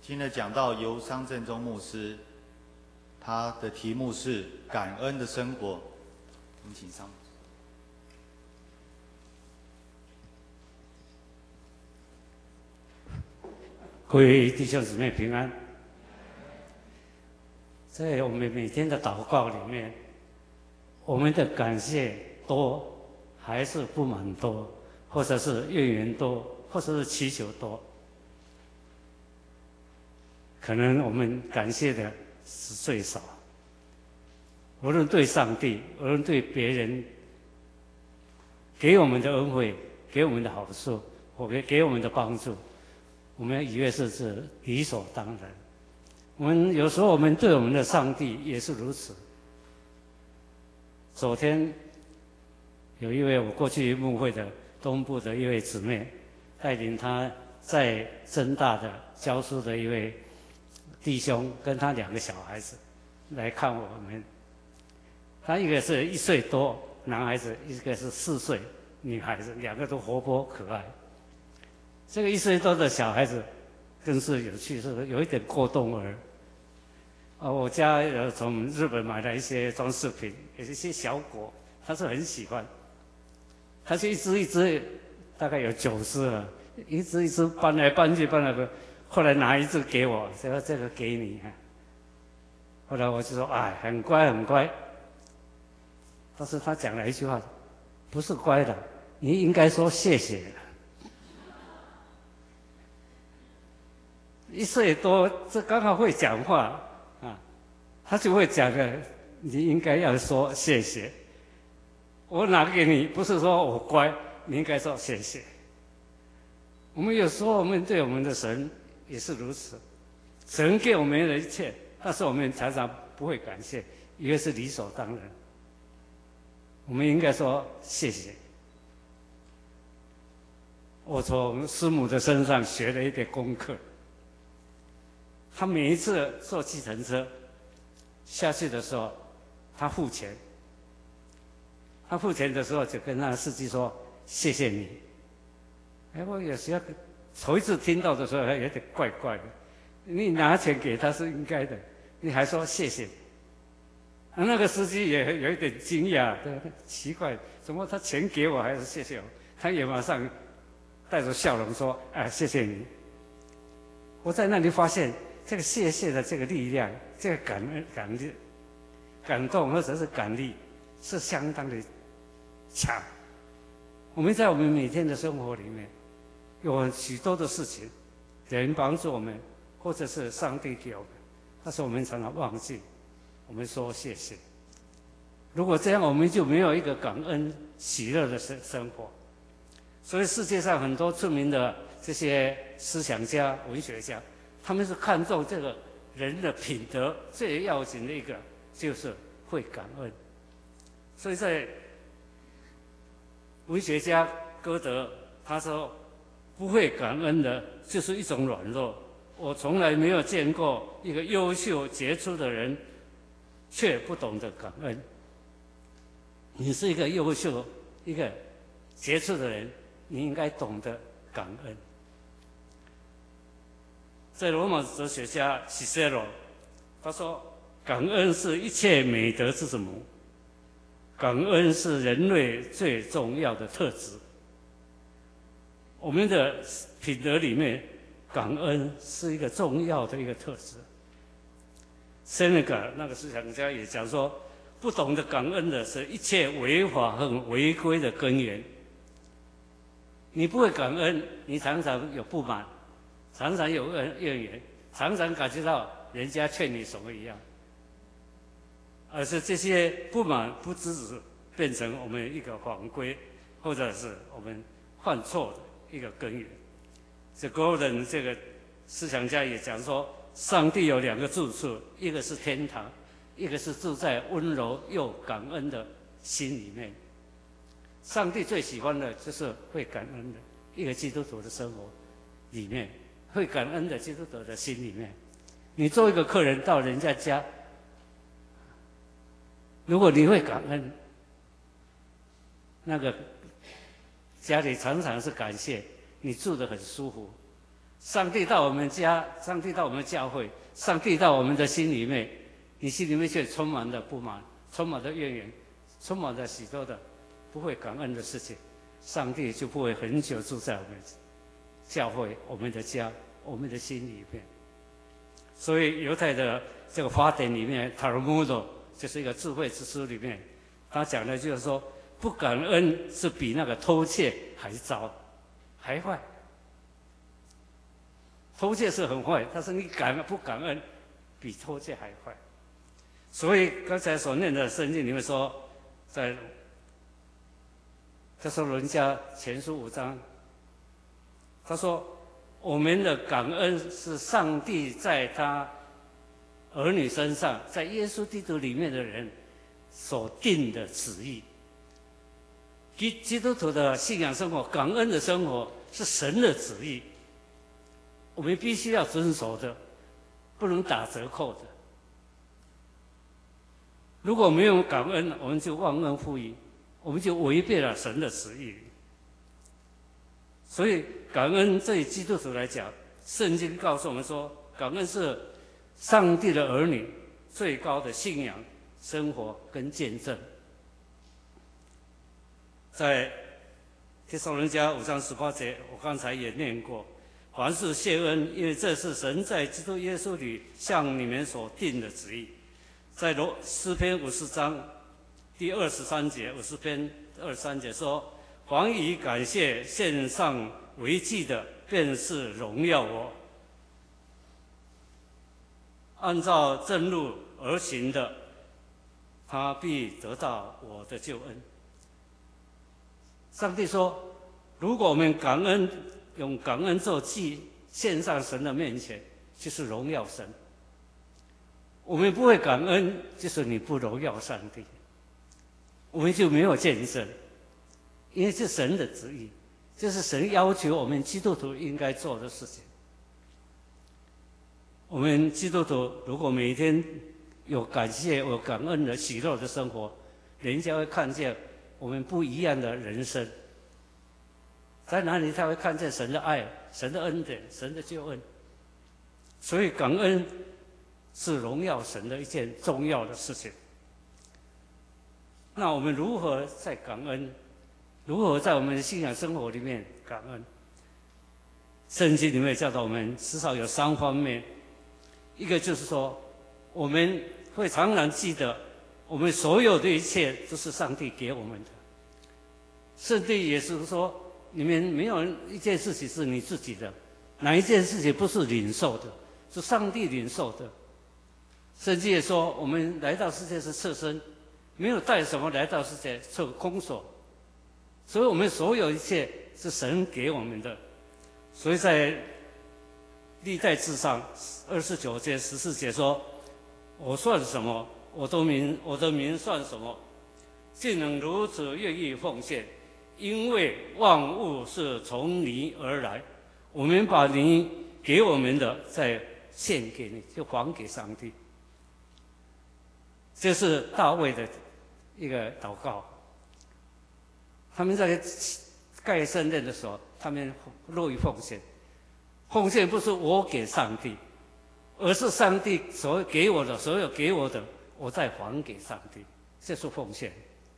听了讲到由商正中牧师，他的题目是感恩的生活。我们请上。 各位弟兄姊妹平安。在我们每天的祷告里面，我们的感谢多还是不满多，或者是怨言多，或者是祈求多？可能我们感谢的是最少。无论对上帝，无论对别人给我们的恩惠、给我们的好处，或给我们的帮助，我们以为是理所当然。我们有时候我们对我们的上帝也是如此。昨天有一位我过去牧会的东部的一位姊妹，带领他在政大的教书的一位弟兄，跟他2个小孩子来看我们。他一个是1岁多男孩子，一个是4岁女孩子，2个都活泼可爱。这个1岁多的小孩子更是有趣，是有一点过动儿。我家有从日本买了一些装饰品，有一些小果，他是很喜欢。他就一只一只，大概有9只了，一只一只搬来搬去，搬来搬去。后来拿一只给我，说这个给你。后来我就说，哎，很乖很乖。但是他讲了一句话，不是乖的，你应该说谢谢。1岁多，这刚好会讲话啊，他就会讲的，你应该要说谢谢。我拿给你，不是说我乖，你应该说谢谢。我们有时候我们对我们的神也是如此，神给我们的一切，但是我们常常不会感谢，以为是理所当然。我们应该说谢谢。我从师母的身上学了一点功课。他每一次坐计程车下去的时候，他付钱。他付钱的时候就跟那个司机说：“谢谢你。”我有时候头一次听到的时候有点怪怪的。你拿钱给他是应该的，你还说谢谢。那个司机也有一点惊讶，奇怪，怎么他钱给我还是谢谢我？他也马上带着笑容说：“谢谢你。”我在那里发现这个谢谢的这个力量，这个感动或者是感力是相当的强。我们在我们每天的生活里面，有许多的事情，人帮助我们，或者是上帝给我们，但是我们常常忘记。我们说谢谢。如果这样，我们就没有一个感恩喜乐的生活。所以世界上很多著名的这些思想家、文学家，他们是看重这个人的品德最要紧的一个，就是会感恩。所以在文学家歌德他说，不会感恩的就是一种软弱。我从来没有见过一个优秀杰出的人却不懂得感恩。你是一个优秀、一个杰出的人，你应该懂得感恩。在罗马哲学家西塞罗，他说：“感恩是一切美德之母，感恩是人类最重要的特质。”我们的品德里面，感恩是一个重要的一个特质。塞内加那个思想家也讲说，不懂得感恩的是一切违法和违规的根源。你不会感恩，你常常有不满，常常有怨言，常常感觉到人家欠你什么一样，而是这些不满不只是变成我们一个犯规，或者是我们犯错的一个根源。这 Golden 这个思想家也讲说，上帝有2个住处，一个是天堂，一个是住在温柔又感恩的心里面。上帝最喜欢的就是会感恩的一个基督徒的生活里面，会感恩的基督徒的心里面。你做一个客人到人家家，如果你会感恩，那个家里常常是感谢你住得很舒服， 上帝到我们家，上帝到我们教会，上帝到我们的心里面，你心里面却充满了不满，充满了怨言，充满了许多的不会感恩的事情，上帝就不会很久住在我们教会、我们的家、我们的心里面。所以犹太的这个法典里面，塔尔穆德就是一个智慧之书里面，他讲的就是说，不感恩是比那个偷窃还糟，还坏。偷窃是很坏，但是你不感恩，比偷窃还坏。所以刚才所念的圣经里面说，在他说人家前书5章，他说我们的感恩是上帝在他儿女身上，在耶稣基督里面的人所定的旨意。基督徒的信仰生活、感恩的生活是神的旨意，我们必须要遵守的，不能打折扣的。如果没有感恩，我们就忘恩负义，我们就违背了神的旨意。所以感恩对基督徒来讲，圣经告诉我们说，感恩是上帝的儿女最高的信仰生活跟见证。在帖撒罗尼迦5章18节，我刚才也念过，凡事谢恩，因为这是神在基督耶稣里向你们所定的旨意。在诗篇50章第23节，50篇23节说，凡以感谢献上为祭的，便是荣耀我。按照正路而行的，他必得到我的救恩。上帝说，如果我们感恩，用感恩做祭，献上神的面前，就是荣耀神。我们不会感恩，就是你不荣耀上帝，我们就没有见证。因为是神的旨意，这是神要求我们基督徒应该做的事情。我们基督徒如果每天有感谢、有感恩的喜乐的生活，人家会看见我们不一样的人生。在哪里他会看见神的爱、神的恩典、神的救恩。所以感恩是荣耀神的一件重要的事情。那我们如何在感恩？如何在我们的信仰生活里面感恩？圣经里面教导我们至少有3方面。一个就是说，我们会常常记得，我们所有的一切都是上帝给我们的。圣经也是说，你们没有一件事情是你自己的，哪一件事情不是领受的，是上帝领受的。圣经也说，我们来到世界是侧身，没有带什么来到世界，是空手。所以我们所有一切是神给我们的。所以在历代志上29节、14节说：“我算什么？我的民算什么？竟能如此愿意奉献？因为万物是从你而来，我们把你给我们的再献给你，就还给上帝。”这是大卫的一个祷告。他们在盖圣殿的时候，他们乐于奉献。奉献不是我给上帝，而是上帝所给我的，所有给我的，我再还给上帝，这是奉献。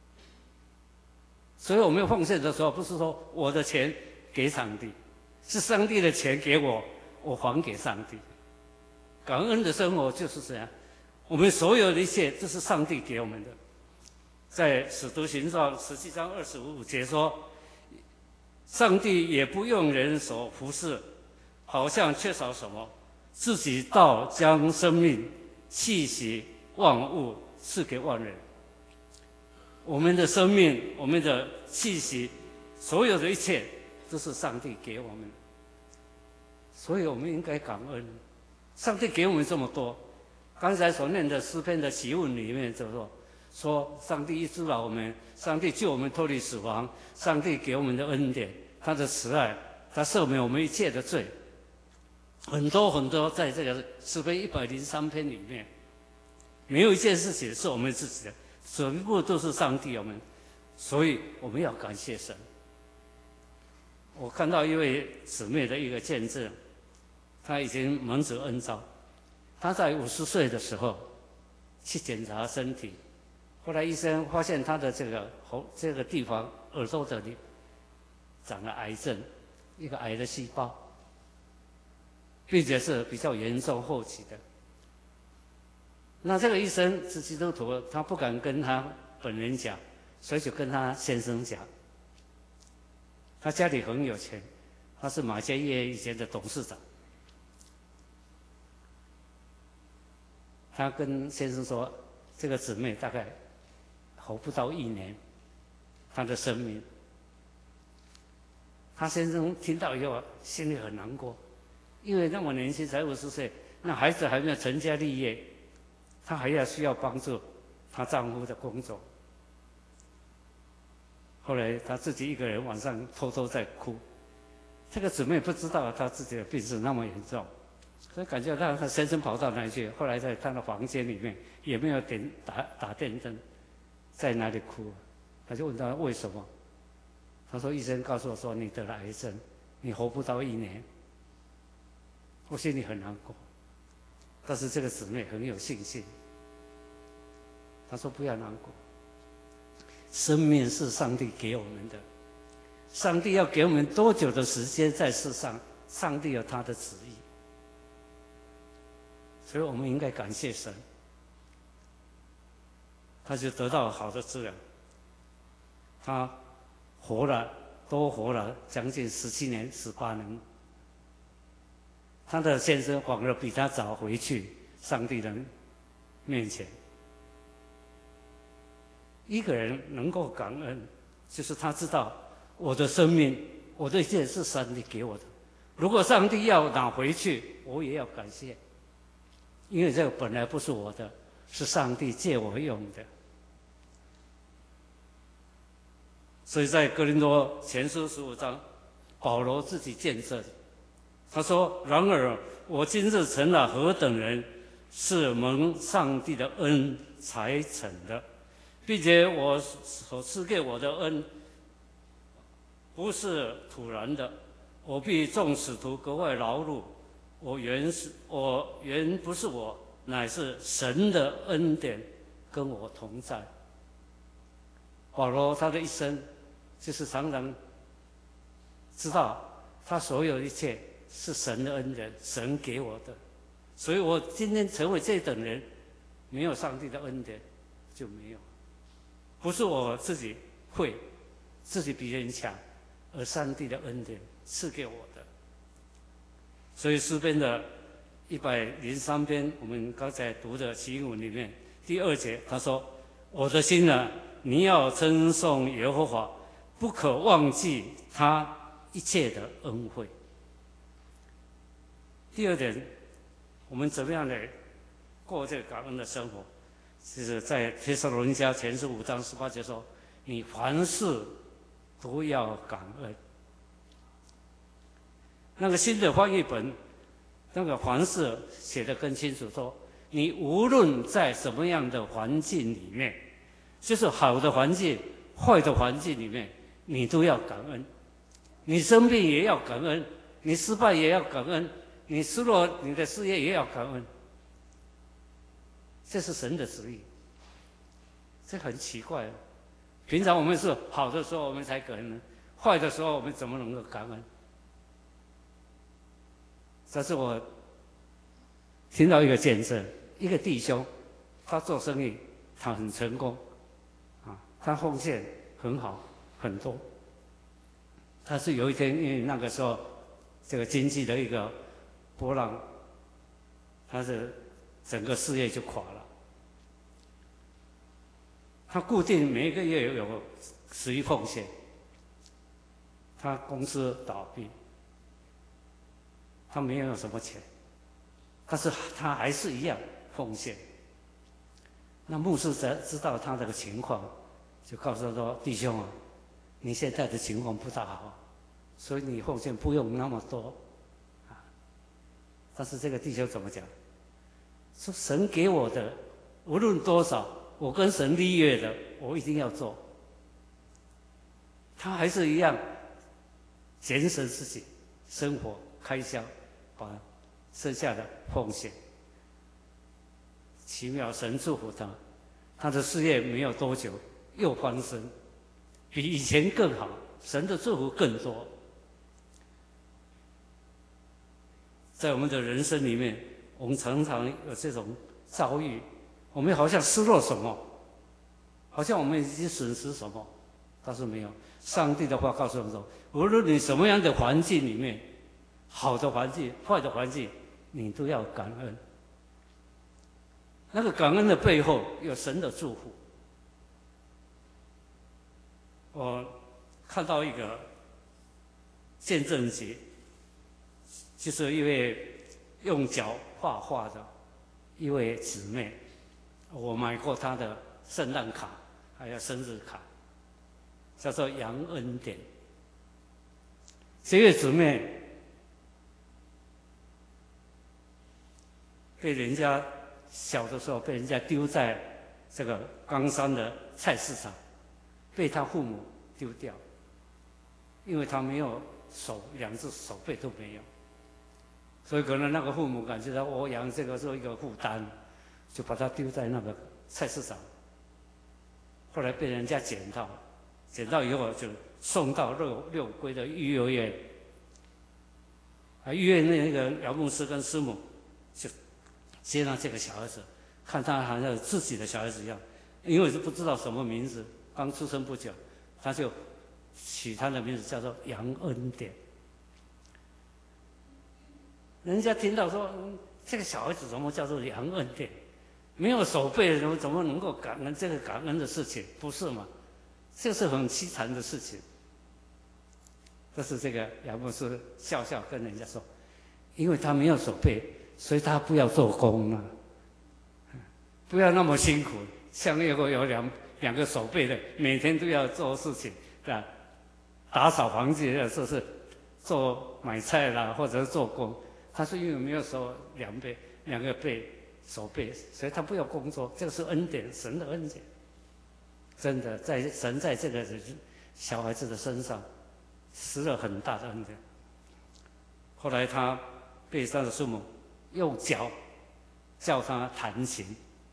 所以我们奉献的时候，不是说我的钱给上帝，是上帝的钱给我，我还给上帝。感恩的生活就是这样，我们所有的一切都是上帝给我们的。在使徒行传17章25节说，上帝也不用人所服侍，好像缺少什么，自己倒将生命、气息、万物赐给万人。我们的生命、我们的气息，所有的一切都是上帝给我们的，所以我们应该感恩。上帝给我们这么多，刚才所念的诗篇的祈问里面就说上帝医治了我们，上帝救我们脱离死亡，上帝给我们的恩典，他的慈爱，他赦免我们一切的罪，很多很多，在这个诗篇103篇里面，没有一件事情是我们自己的，全部都是上帝我们，所以我们要感谢神。我看到一位姊妹的一个见证， 他已经蒙主恩召。他在50岁的时候去检查身体，后来医生发现他的这个地方耳朵这里长了癌症，一个癌的细胞，并且是比较严重后期的。那这个医生是基督徒，他不敢跟他本人讲，所以就跟他先生讲。他家里很有钱，他是马偕业以前的董事长。他跟先生说，这个姊妹大概活不到1年，她的生命。他先生听到以后心里很难过，因为那么年轻，才50岁，那孩子还没有成家立业，她还需要帮助她丈夫的工作。后来她自己一个人晚上偷偷在哭，这个姊妹不知道她自己的病是那么严重。所以感觉到他先生跑到哪里去？后来在他的房间里面也没有打电灯，在那里哭。他就问他为什么？他说医生告诉我说你得了癌症，你活不到1年。我心里很难过，但是这个姊妹很有信心。他说不要难过，生命是上帝给我们的，上帝要给我们多久的时间在世上，上帝有他的旨意。所以我们应该感谢神，他就得到好的治疗，他多活了将近17年、18年。他的先生反而比他早回去上帝的面前。一个人能够感恩，就是他知道我的生命，我的一切是上帝给我的。如果上帝要拿回去，我也要感谢。因为这个本来不是我的，是上帝借我用的。所以在哥林多前书15章，保罗自己见证，他说：“然而我今日成了何等人，是蒙上帝的恩才成的，并且我所赐给我的恩，不是突然的，我比众使徒格外劳碌。我原不是我，乃是神的恩典跟我同在。”保罗他的一生就是常常知道他所有一切是神的恩典，神给我的。所以我今天成为这等人，没有上帝的恩典就没有。不是我自己会，自己比人强，而上帝的恩典赐给我的。所以诗篇的103篇，我们刚才读的经文里面第2节，他说：“我的心啊，你要称颂耶和华，不可忘记他一切的恩惠。”第2点，我们怎么样来过这个感恩的生活？就是在帖撒罗尼迦前书5章18节说：“你凡事都要感恩。”那个新的翻译本，那个凡事写得更清楚，说你无论在什么样的环境里面，就是好的环境、坏的环境里面，你都要感恩。你生病也要感恩，你失败也要感恩，你失落你的事业也要感恩。这是神的旨意，这很奇怪。平常我们是好的时候我们才感恩，坏的时候我们怎么能够感恩？这是我听到一个见证，一个弟兄，他做生意，他很成功，他奉献很好，很多。但是有一天，因为那个时候这个经济的一个波浪，他的整个事业就垮了。他固定每一个月有11奉献，他公司倒闭。他没有什么钱，但是他还是一样奉献。那牧师知道他这个情况，就告诉他说：“弟兄啊，你现在的情况不大好，所以你奉献不用那么多。”但是这个弟兄怎么讲？说神给我的，无论多少，我跟神立约的，我一定要做。他还是一样节省自己生活开销，把剩下的奉献。奇妙，神祝福他，他的事业没有多久又翻身，比以前更好，神的祝福更多。在我们的人生里面，我们常常有这种遭遇，我们好像失落什么，好像我们已经损失什么，但是没有。上帝的话告诉我们说，无论你什么样的环境里面，好的环境、坏的环境，你都要感恩。那个感恩的背后有神的祝福。我看到一个见证集，就是一位用脚画画的一位姊妹，我买过她的圣诞卡，还有生日卡，叫做杨恩典。这位姊妹被人家小的时候被人家丢在这个冈山的菜市场，被他父母丢掉，因为他没有手，两只手背都没有，所以可能那个父母感觉到我养这个是一个负担，就把他丢在那个菜市场。后来被人家捡到，捡到以后就送到六龟的育幼院。医院那个姚牧师跟师母就接纳这个小孩子，看他好像自己的小孩子一样，因为是不知道什么名字，刚出生不久，他就取他的名字叫做杨恩典。人家听到说，这个小孩子怎么叫做杨恩典？没有手背怎么能够感恩这个感恩的事情？不是吗？这是很凄惨的事情。但是这个杨牧师笑笑跟人家说，因为他没有手背，所以他不要做工了，不要那么辛苦。像那个有两个手背的，每天都要做事情，对吧？打扫房子，就是做买菜啦，或者是做工。他是因为没有两个手背，所以他不要工作。这个是恩典，神的恩典。真的，神在这个小孩子的身上施了很大的恩典。后来他被他的父母用脚叫他弹琴，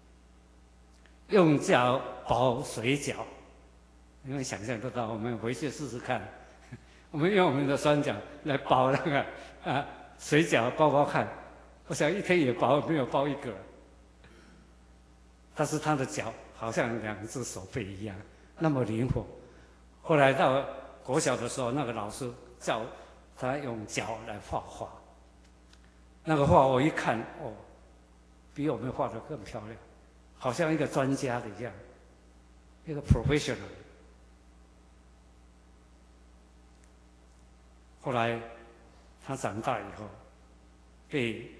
用脚包水饺。你们想象得到，我们回去试试看。我们用我们的双脚来包那个水饺，包看。我想一天也没有包一个。但是他的脚好像两只手背一样，那么灵活。后来到国小的时候，那个老师叫他用脚来画画。那个画我一看，哦，比我们画的更漂亮，好像一个专家的一样，一个 professional。后来他长大以后，被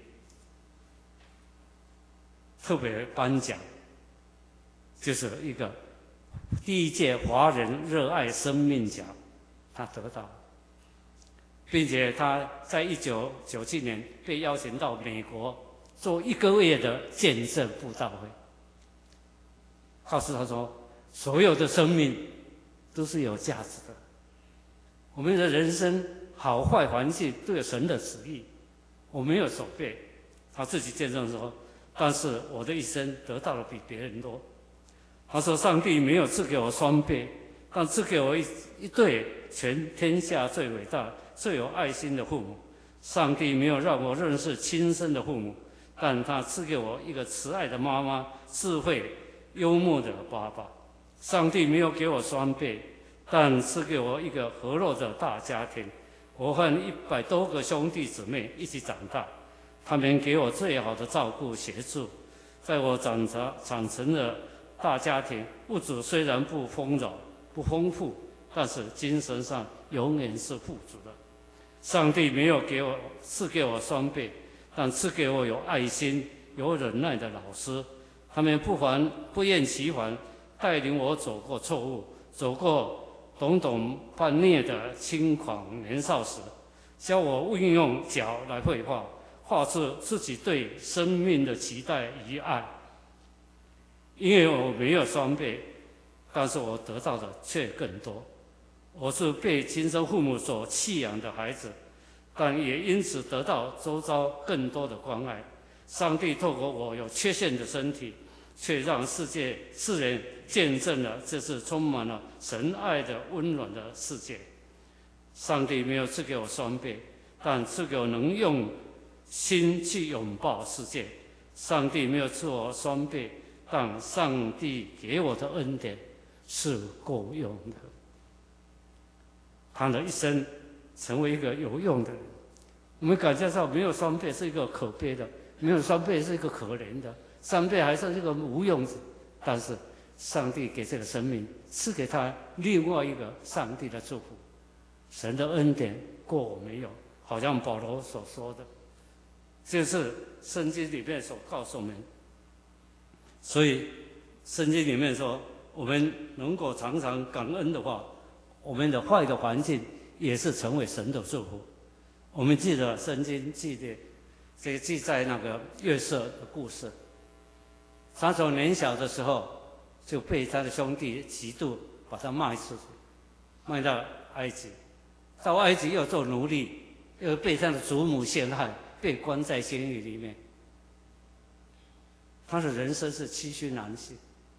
特别颁奖，就是一个第一届华人热爱生命奖，他得到了，并且他在1997年被邀请到美国做1个月的见证布道会，告诉他说，所有的生命都是有价值的，我们的人生好坏环境都有神的旨意。我没有手背，他自己见证说，但是我的一生得到了比别人多。他说，上帝没有赐给我双臂，但赐给我一对全天下最伟大、最有爱心的父母。上帝没有让我认识亲生的父母，但他赐给我一个慈爱的妈妈、智慧、幽默的爸爸。上帝没有给我双臂，但赐给我一个和乐的大家庭。我和100多个兄弟姊妹一起长大，他们给我最好的照顾协助。在我长成的大家庭，物质虽然不丰富，但是精神上永远是富足的。上帝没有赐给我双臂，但赐给我有爱心、有忍耐的老师。他们不厌其烦带领我走过错误，走过懂叛逆的轻狂年少时，教我运用脚来绘画，画出自己对生命的期待与爱。因为我没有双臂，但是我得到的却更多。我是被亲生父母所弃养的孩子， 但也因此得到周遭更多的关爱。上帝透过我有缺陷的身体，却让世人见证了这是充满了神爱的温暖的世界。上帝没有赐给我双臂，但赐给我能用心去拥抱世界。上帝没有赐我双臂，但上帝给我的恩典是够用的。他的一生成为一个有用的人。我们感觉到没有双臂是一个可悲的，没有双臂是一个可怜的，双臂还是一个无用子。但是上帝给这个生命赐给他另外一个上帝的祝福，神的恩典过我没有，好像保罗所说的，就是圣经里面所告诉我们。所以圣经里面说，我们能够常常感恩的话，我们的坏的环境也是成为神的祝福。我们记得圣经记载那个约瑟的故事，他从年小的时候就被他的兄弟嫉妒，把他卖出去，卖到埃及，到埃及又做奴隶，又被他的祖母陷害，被关在监狱里面。他的人生是崎岖难行，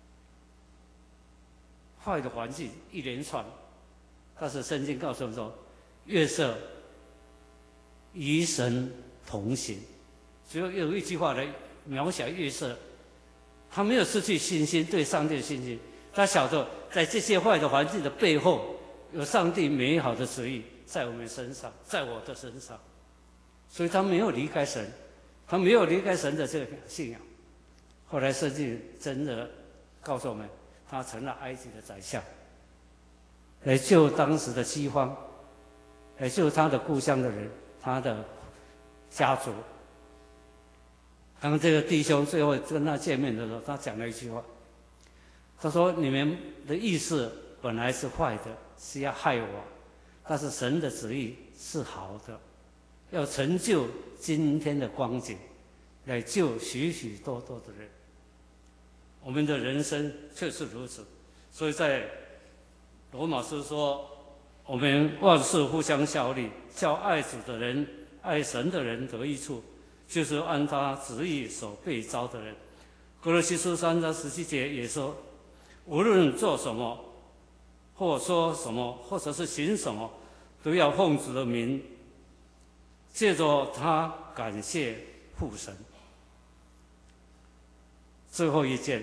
坏的环境一连串。但是圣经告诉我们说，约瑟与神同行。只有一句话来描写约瑟，他没有失去信心，对上帝的信心。他晓得在这些坏的环境的背后，有上帝美好的旨意在我们身上，在我的身上。所以他没有离开神，他没有离开神的这个信仰。后来圣经真的告诉我们，他成了埃及的宰相，来救当时的饥荒，来救他的故乡的人，他的家族。当这个弟兄最后跟他见面的时候，他讲了一句话，他说：“你们的意思本来是坏的，是要害我，但是神的旨意是好的，要成就今天的光景，来救许许多多的人。”我们的人生确实如此。所以在罗马书说，我们万事互相效力，叫爱主的人、爱神的人得益处，就是按他旨意所被召的人。哥罗西书3章17节也说，无论做什么，或说什么，或者是行什么，都要奉主的名，借着他感谢父神。最后一件，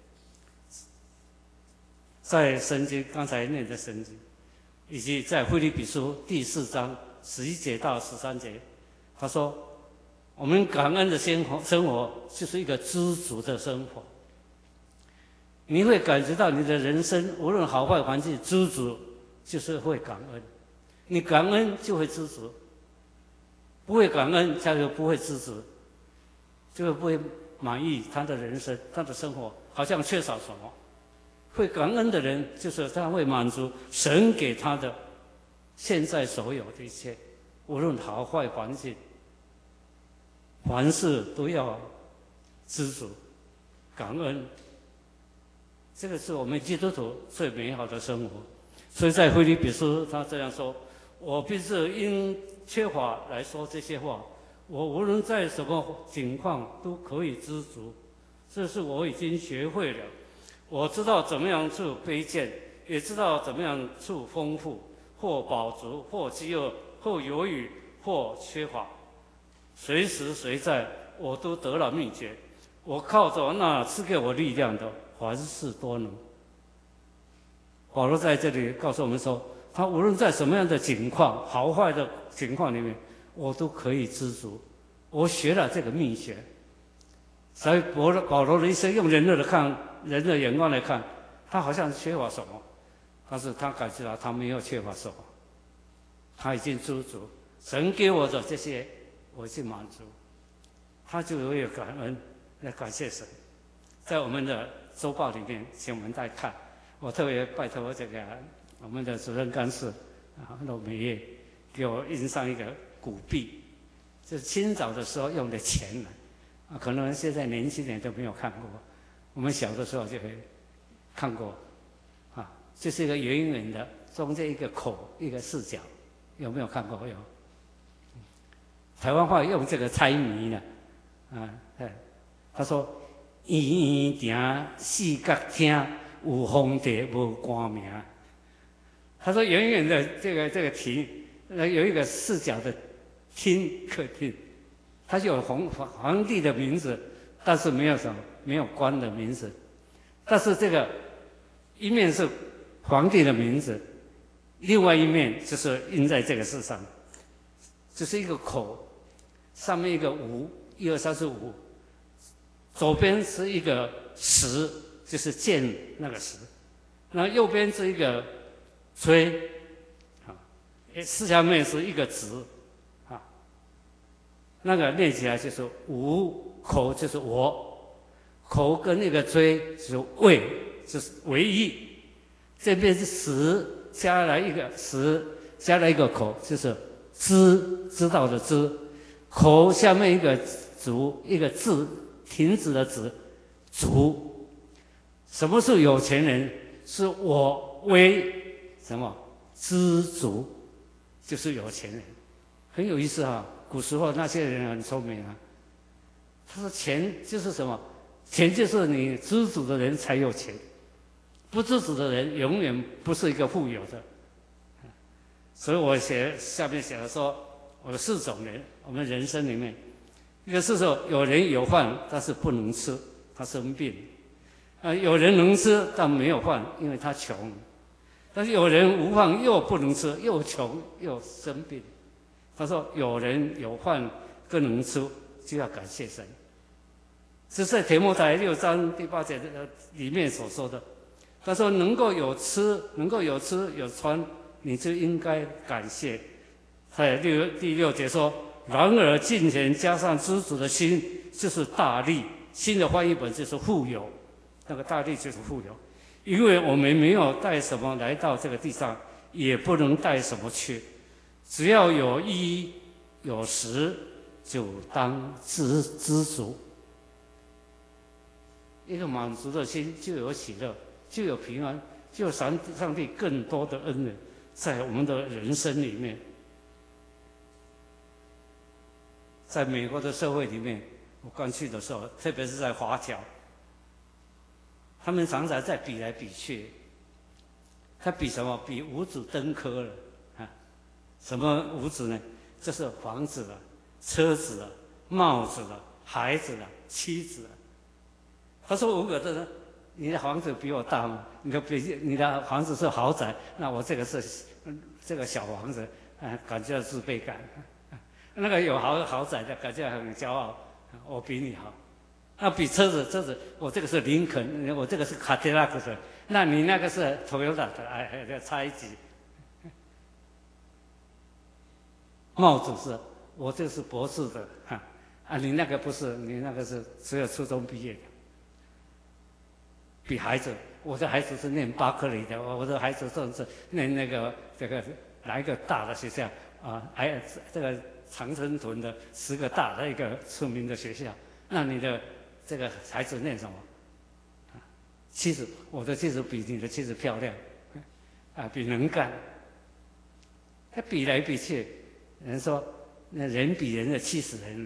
在圣经刚才念的圣经，以及在腓立比书第4章11节到13节，他说，我们感恩的生活就是一个知足的生活。你会感觉到你的人生无论好坏环境，知足就是会感恩。你感恩就会知足，不会感恩他就不会知足，就不会满意他的人生，他的生活好像缺少什么。会感恩的人，就是他会满足神给他的现在所有的一切，无论好坏环境，凡事都要知足感恩。这个是我们基督徒最美好的生活。所以在腓立比书他这样说，我必是因缺乏来说这些话，我无论在什么情况都可以知足，这是我已经学会了。我知道怎么样处卑贱，也知道怎么样处丰富，或饱足，或饥饿，或有余，或缺乏，随时随在我都得了秘诀。我靠着那赐给我力量的，凡事多能。保罗在这里告诉我们说，他无论在什么样的情况，好坏的情况里面，我都可以知足。我学了这个秘诀。所以保罗的一生用人的眼光来看，他好像缺乏什么，但是他感觉到他没有缺乏什么，他已经知足。神给我的这些，我已经满足，他就会有感恩来感谢神。在我们的周报里面，请我们再看。我特别拜托这个我们的主任干事罗美叶给我印上一个古币，就是清早的时候用的钱可能现在年轻人都没有看过，我们小的时候就会看过就是一个圆圆的，中间一个口一个四角，有没有看过？有。 台湾话用这个猜谜呢，他说圆圆定四角厅，有皇帝无官名。他说远远的这个亭，有一个四角的厅客厅，它有皇帝的名字，但是没有什么没有官的名字，但是这个一面是皇帝的名字，另外一面就是印在这个字上，就是一个口，上面一个吴，1、2、3、4、5，左边是一个石，就是剑那个石，那右边是一个吹，下面是一个子，那个念起来就是无口，就是我，口跟那个追就是为，就是唯一。这边是识，加来一个识，加了一个口，就是知道的知。口下面一个足，一个字，停止的止，足。什么是有钱人？是我为什么知足，就是有钱人，很有意思啊。古时候那些人很聪明啊，他说钱就是什么？钱就是你知足的人才有钱，不知足的人永远不是一个富有的。所以我下面写了说，我有4种人，我们人生里面，一个是说有人有饭，但是不能吃，他生病；有人能吃，但没有饭，因为他穷；但是有人无饭又不能吃，又穷又生病。他说：“有人有饭更能吃，就要感谢神。”这是提摩太6章第8节里面所说的。他说：“能够有吃，能够有吃有穿，你就应该感谢。”在第6节说：“然而敬虔加上知足的心，就是大利。”新的翻译本就是富有，那个大利就是富有，因为我们没有带什么来到这个地上，也不能带什么去。只要有衣有食，就当知足。一个满足的心，就有喜乐，就有平安，就有上帝更多的恩典在我们的人生里面。在美国的社会里面，我刚去的时候，特别是在华侨，他们常常在比来比去。他比什么？比五子登科了。什么五子呢？就是房子了、车子了、帽子了、孩子了、妻子了。他说：“5个字呢，你的房子比我大吗？你的房子是豪宅，那我这个是这个小房子，感觉到自卑感。那个有豪宅的，感觉很骄傲，我比你好。那比车子，我这个是林肯，我这个是卡迪拉克的，那你那个是 Toyota 的，差一级。”帽子是，我这个是博士的，你那个不是，你那个是只有初中毕业的。比孩子，我的孩子是念巴克利的，我的孩子是念这个哪一个大的学校啊？这个常春藤的10个大的一个出名的学校。那你的这个孩子念什么？妻子，我的妻子比你的妻子漂亮，比能干。他比来比去。人说，那人比人的气死人了。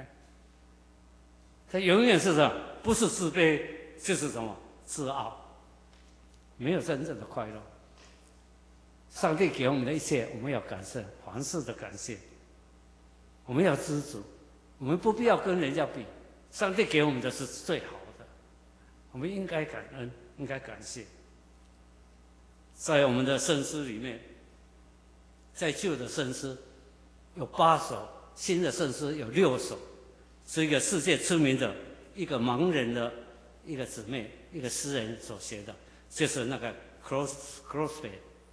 他永远是什么？不是自卑，就是什么？自傲，没有真正的快乐。上帝给我们的一切，我们要感谢，凡事的感谢。我们要知足，我们不必要跟人家比。上帝给我们的是最好的，我们应该感恩，应该感谢。在我们的圣诗里面，在旧的圣诗有8首，新的圣诗有6首，是一个世界知名的一个盲人的一个姊妹，一个诗人所写的，就是那个 Crosby。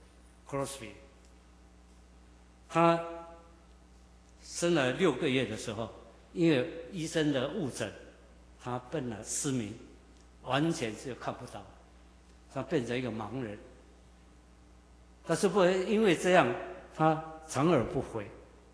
他生了6个月的时候，因为医生的误诊，他变了失明，完全就看不到，他变成一个盲人。但是不会因为这样，他长而不悔。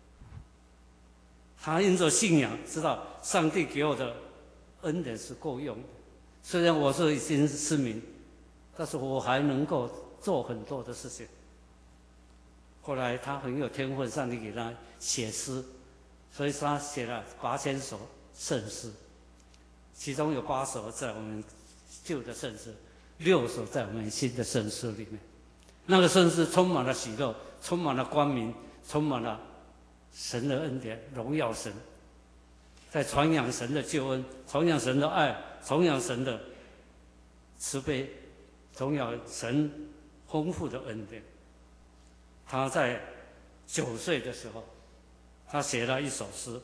他因着信仰，知道上帝给我的恩典是够用的。虽然我是已经失明，但是我还能够做很多的事情。后来他很有天分，上帝给他写诗， 所以他写了8000首圣诗，其中有8首在我们旧的圣诗，6首在我们新的圣诗里面。那个圣诗充满了喜乐，充满了光明，充满了神的恩典，荣耀神，在传扬神的救恩，传扬神的爱，传扬神的慈悲，传扬神丰富的恩典。他在9岁的时候，他写了一首诗，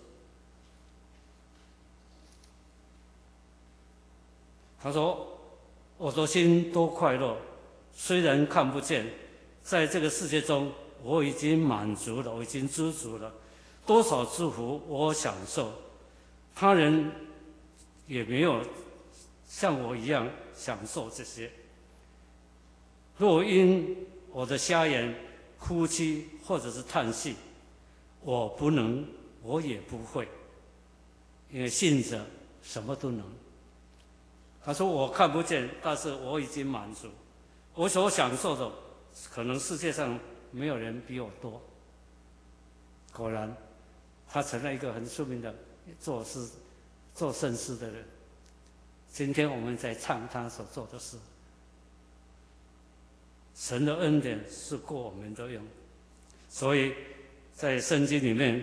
他说：“我的心多快乐，虽然看不见，在这个世界中，我已经满足了，我已经知足了。多少祝福我享受，他人也没有像我一样享受这些。若因我的瞎眼哭泣或者是叹息，我不能，我也不会，因为信者什么都能。”他说：“我看不见，但是我已经满足。我所享受的，可能世界上没有人比我多。”果然，他成了一个很出名的做圣诗的人。今天我们在唱他所做的事。神的恩典是过我们的用，所以在圣经里面，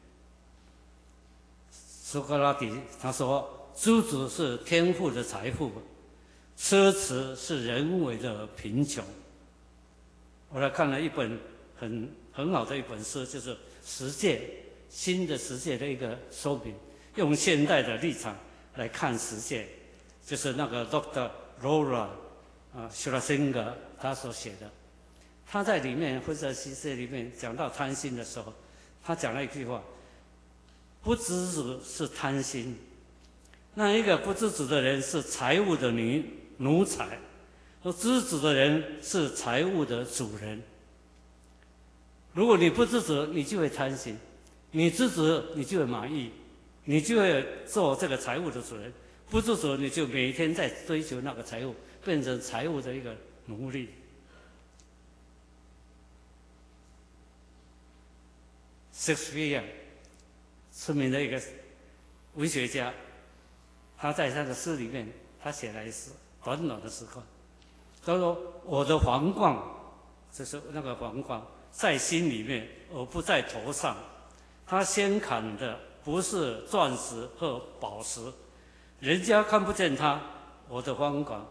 苏格拉底他说：“知足是天赋的财富，奢侈是人为的贫穷。”我来看了一本很好的一本书，就是新的十诫的一个说明，用现代的立场来看十诫，就是那个 Dr. Laura Schlesinger 他所写的。他在里面或者十诫里面讲到贪心的时候，他讲了一句话：“不知足是贪心。”那一个不知足的人是财物的奴才，而知足的人是财物的主人。如果你不知足，你就会贪心；你知足，你就会满意，你就会做这个财物的主人。不知足，你就每天在追求那个财物，变成财物的一个奴隶。Shakespeare 出名的一个文学家，他在他的诗里面，他写了一诗，短短的诗歌。他说：“我的皇冠，就是那个皇冠，在心里面，而不在头上。他先砍的不是钻石和宝石，人家看不见他，我的皇冠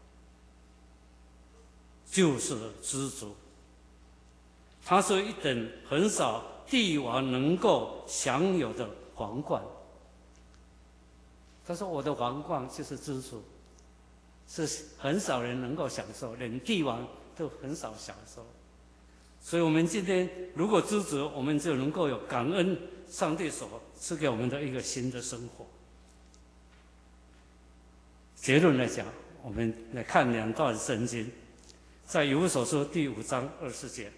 就是知足。他是一等很少帝王能够享有的皇冠。”他说：“我的皇冠就是知足，是很少人能够享受，连帝王都很少享受。所以我们今天如果知足，我们就能够有感恩上帝所赐给我们的一个新的生活。”结论来讲，我们来看2段圣经，在以弗所书第5章24节。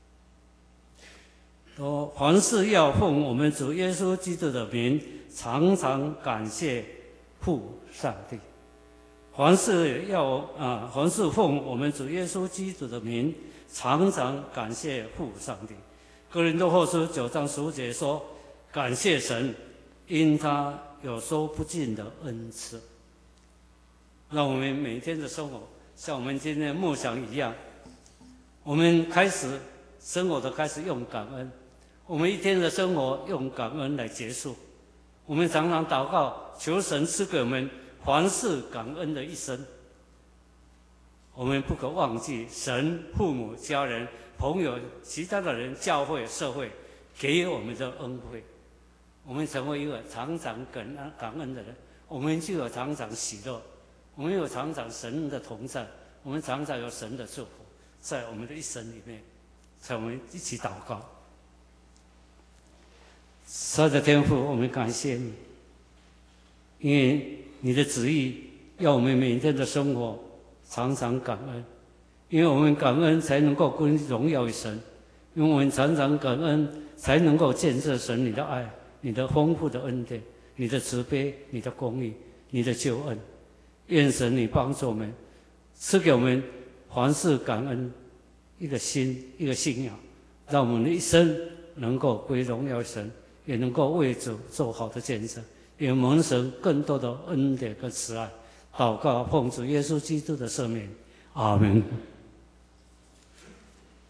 说：“凡事要奉我们主耶稣基督的名，常常感谢父上帝。凡事奉我们主耶稣基督的名，常常感谢父上帝。”哥林多后书9章15节说：“感谢神，因他有说不尽的恩赐。”让我们每天的生活像我们今天默想一样，我们生活的开始用感恩，我们一天的生活用感恩来结束。我们常常祷告，求神赐给我们凡事感恩的一生。我们不可忘记神、父母、家人、朋友、其他的人、教会、社会给我们的恩惠。我们成为一个常常感恩的人，我们就有常常喜乐，我们有常常神的同在，我们常常有神的祝福在我们的一生里面。在我们一起祷告。慈爱的天父，我们感谢你，因为你的旨意要我们每天的生活常常感恩，因为我们感恩才能够归荣耀于神，因为我们常常感恩才能够见证神你的爱、你的丰富的恩典、你的慈悲、你的公义、你的救恩。愿神你帮助我们，赐给我们凡事感恩一个心、一个信仰，让我们的一生能够归荣耀神， 也能够为主做好的见证，也蒙神更多的恩典跟慈爱。祷告奉主耶稣基督的圣名，阿门。